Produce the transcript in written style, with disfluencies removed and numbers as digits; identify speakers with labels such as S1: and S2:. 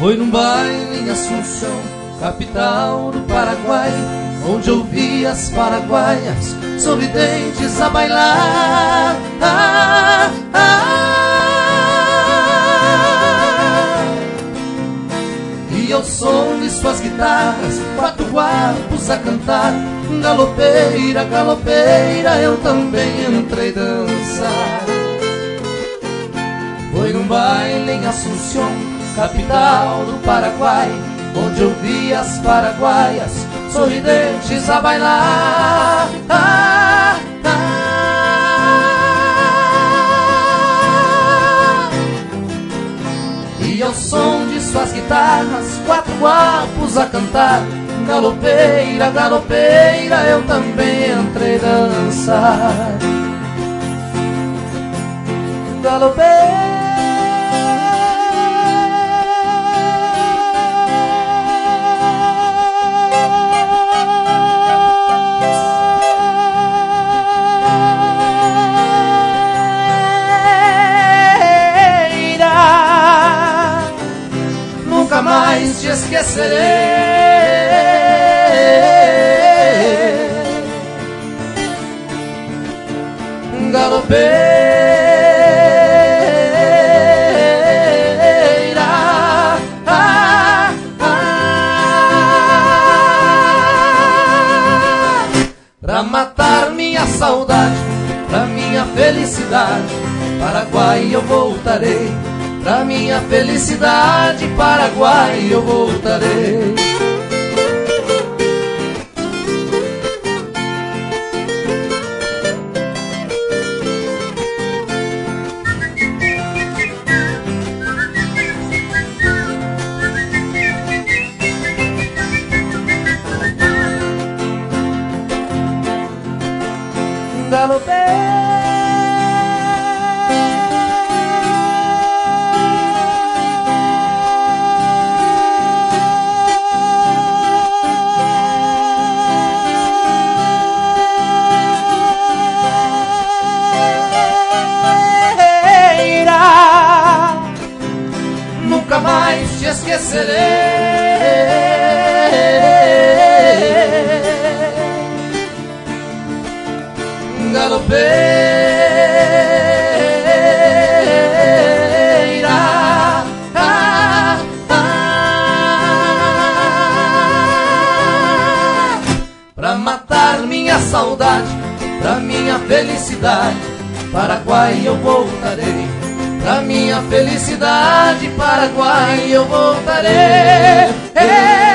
S1: Foi num baile em Assunção, capital do Paraguai, onde eu vi as paraguaias sorridentes a bailar. E ao som de suas guitarras, 4 guapos a cantar. Galopeira, galopeira, eu também entrei dançar. Foi num baile em Assunção, capital do Paraguai, onde eu vi as paraguaias sorridentes a bailar. E ao som de suas guitarras, 4 guapos a cantar. Galopeira, galopeira, eu também entrei dançar. Galopeira. Nunca mais te esquecerei. Galopeira, pra matar minha saudade, pra minha felicidade, Paraguai eu voltarei. Pra minha felicidade, Paraguai eu voltarei. Galopeira. Nunca mais te esquecerei. Galopeira, pra matar minha saudade, pra minha felicidade, Paraguai eu voltarei. Pra minha felicidade, Paraguai eu voltarei.